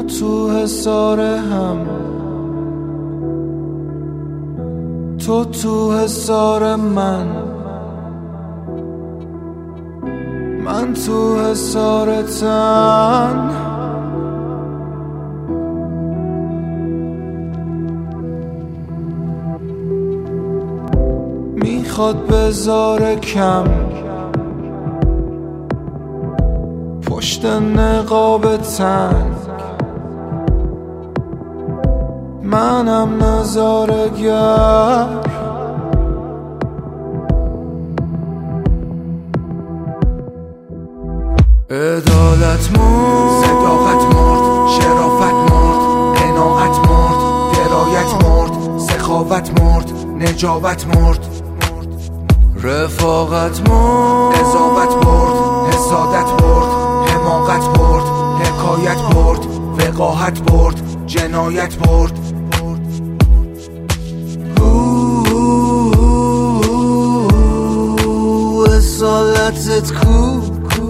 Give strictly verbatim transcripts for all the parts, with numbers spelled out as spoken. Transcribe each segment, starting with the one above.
تو حصار هم، تو تو حصار من، من تو حصار تن. میخواد بذاره کم پشت نقاب تنگ، منم نظاره‌گر. عدالت مرد، صداقت مرد، شرافت مرد، قناعت مرد، درایت مرد، سخاوت مرد، نجابت مرد، رفاقت مرد، قضاوت برد، حسادت برد، حماقت برد، حکایت برد، وقاحت برد، جنایت برد. اصالتت کو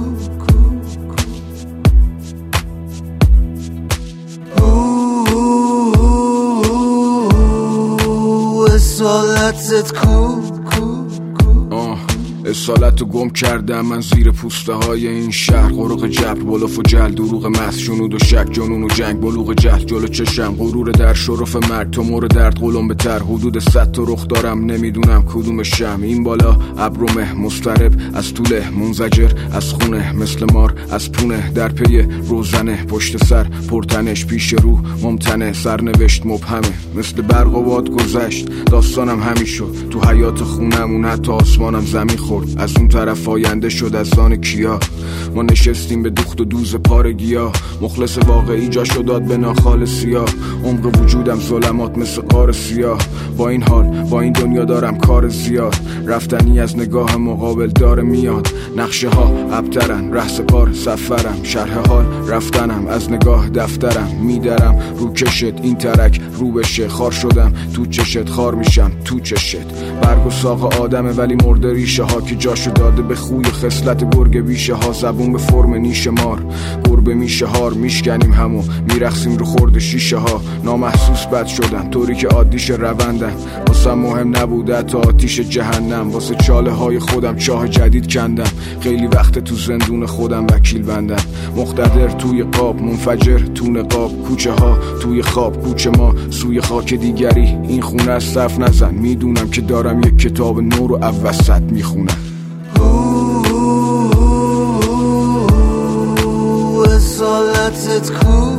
اصالتت کو. اصالت رو گم کردم من زیر پوسته های این شهر. غرق جبر، بلوف و جل، دروغ محض، جنود و شک، جنون و جنگ، بلوغ جهل جلو چشم، غرور در شرف مرگ، تو مور درد قلم به تر. حدود صد تا رخ دارم نمیدونم کدوم شم. این بالا ابر و مه مضطرب، از طوله منزجر، از خونه مثل مار، از پونه در پی روزنه، پشت سر پرتنش، پیش رو ممتنه، سرنوشت مبهمه، مثل برق و باد گذشت. داستانم همین شد تو حیات خونمون، حتی آسمانم زمین خورد. از اون طرف آینده شد از آن کیا، ما نشستیم به دوخت و دوز پارگیا. مخلص واقعی جاشو داد به ناخال سیاه، عمق وجودم ظلمات مثل قار سیاه. با این حال با این دنیا دارم کار زیاد، رفتنی از نگاه مقابل داره میاد. نقشه ها ابترن، رهس پار سفرم، شرح حال رفتنم، از نگاه دفترم میدرم. رو کشت این ترک رو بشه، خار شدم تو چشت، خار میشم تو چشت. برگ و ساق آدمه ولی مرده ریشه ها، که جاشو داده به خوی خصلت گرگ بیشه ها. زبون به فرم نیش مار، گربه میشه هار، میشکنیم همو میرخسیم رو خورد شیشه ها. نامحسوس بد شدن طوری که عادیش روندن، واسه مهم نبوده تا آتیش جهنم. واسه چاله های خودم چاه جدید کندم، خیلی وقت تو زندون خودم وکیل بندم. مقتدر توی قاب، منفجر تو نقاب، کوچه ها توی خواب، کوچه ما سوی خاک دیگری. این خونه از صف نزن، میدونم که دارم یک کتاب نو رو اوسط میخونم. اصالتت کو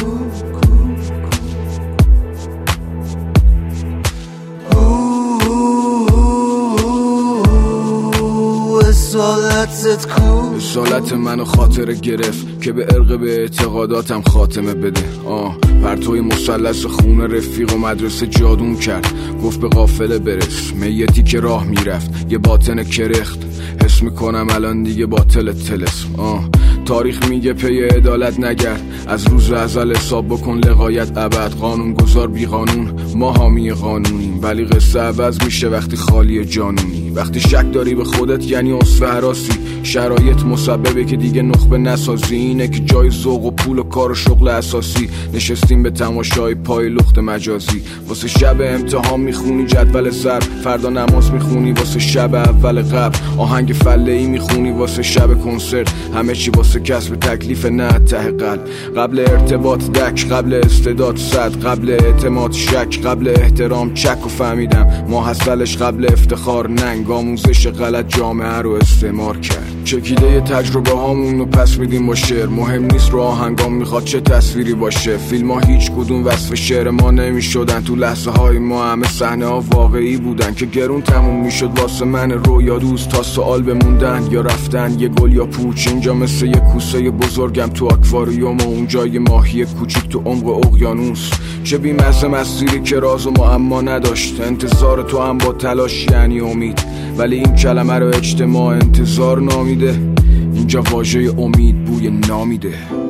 اصالتت کو. اصالت منو خاطر گرفت که به عرق به اعتقاداتم خاتمه بده. آه پرتوی مثلث خون رفیق و مدرسه جادون کرد، گفت به قافله برس. میتی که راه میرفت یه باطن کرخت، حس میکنم الان دیگه باطل تلسم. آه تاریخ میگه پی عدالت نگرد، از روز ازل حساب بکن لغایت ابد. قانون گذار بی قانون، ما حامی قانونیم، ولی قصه عوض میشه وقتی خالی جانونی. وقتی شک داری به خودت یعنی اصفه حراسی، شرایط مسببه که دیگه نخبه نسازی. اینه که جای ذوق و پول و کار و شغل اساسی، نشستیم به تماشای پای لخت مجازی. واسه شب امتحان میخونی جدول ضرب، فردا نماز میخونی واسه شب اول قبل. آهنگ فله‌ای میخونی واسه شب کنسرت، همه چی واسه کسب تکلیف نه ته قلب. قبل ارتباط دک، قبل استعداد صد، قبل اعتماد شک، قبل احترام چک. و فهمیدم ما حاصلش قبل افتخار ننگ، آموزش غلط جامعه رو استعمار کرد. چکیده تجربه هامون رو پس میدیم با شعر، مهم نیست رو آهنگام میخواد چه تصویری باشه. فیلم ها هیچ کدوم وصف شعر ما نمیشدن، تو لحظه های ما همه صحنه ها واقعی بودن که گرون تموم میشد واسه من رویا دوست. تا سوال بموندن یا رفتن، یه گل یا پوچ. اینجا مثل یه کوسه بزرگم تو آکواریوم، و اونجا یه ماهی کوچیک تو عمق اقیانوس. چه بی‌مزه مسیری که راز و معما نداشت، انتظار تو هم با تلاش یعنی امید، ولی این کلمه رو اجتماع انتظار نامیده. اینجا واژه امید بوی نامیده.